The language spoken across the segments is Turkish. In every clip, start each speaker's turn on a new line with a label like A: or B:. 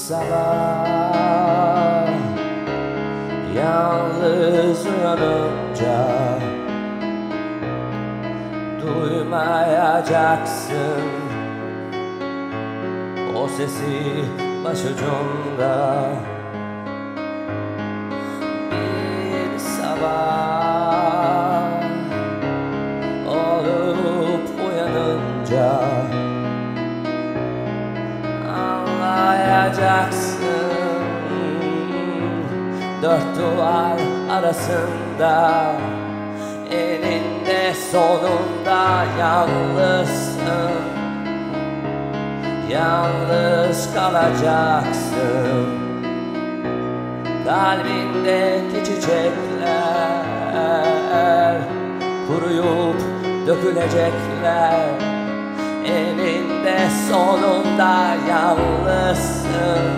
A: sabah yalnız uyanınca duymayacaksın o sesi başucunda. Bir sabah olup uyanınca anlayacaksın dört duvar arasında eninde sonunda yalnızsın, yalnız kalacaksın. Kalbindeki çiçekler kuruyup dökülecekler. Eninde sonunda yalnızsın,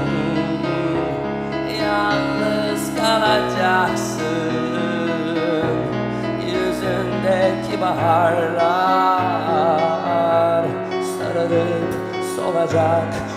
A: yalnız kalacaksın. Yüzündeki baharlar sararıp solacaklar.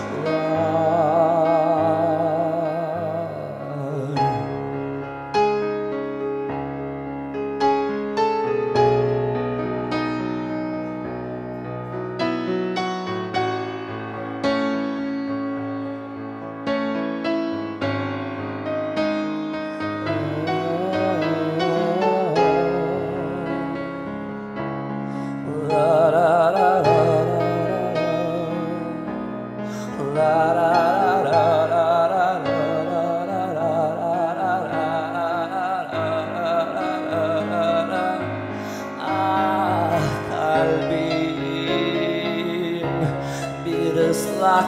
A: Bir ıslak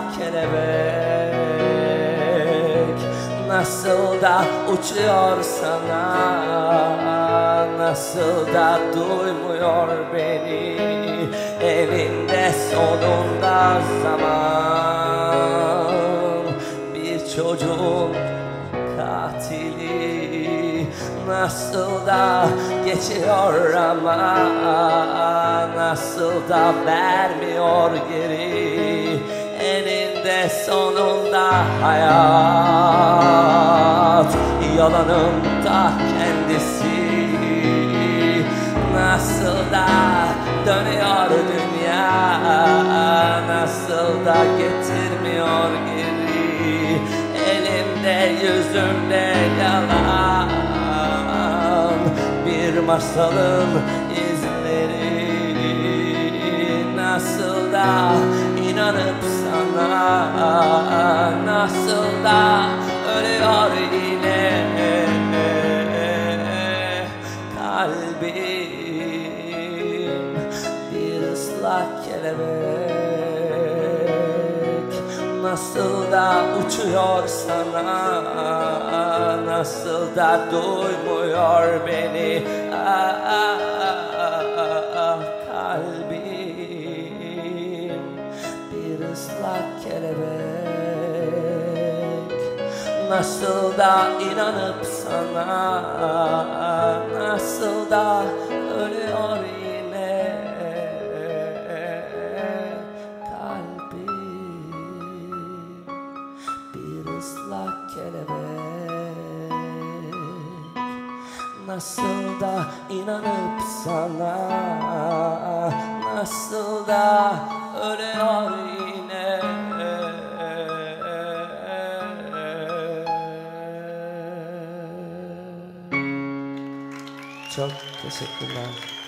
A: kelebek nasıl da uçuyor sana, nasıl da duymuyor beni. Elinde sonunda zaman bir çocuğun katili nasıl da geçiyor ama nasıl da vermiyor geri. Eninde sonunda hayat yalanın da kendisi. Nasıl da dönüyor dünya, nasıl da getirmiyor geri. Elimde yüzümde yalan bir masalın izleri. Nasıl da inanıp sana, nasıl da ölüyor yine kalbim. Bir ıslak kelebek nasıl da uçuyor sana, nasıl da duymuyor beni. Kalbim bir ıslak kelebek nasıl da inanıp sana, nasıl da ölüyor yine kalbim. Bir ıslak kelebek nasıl da inanıp sana, nasıl da ölüyor yine. Çok teşekkürler.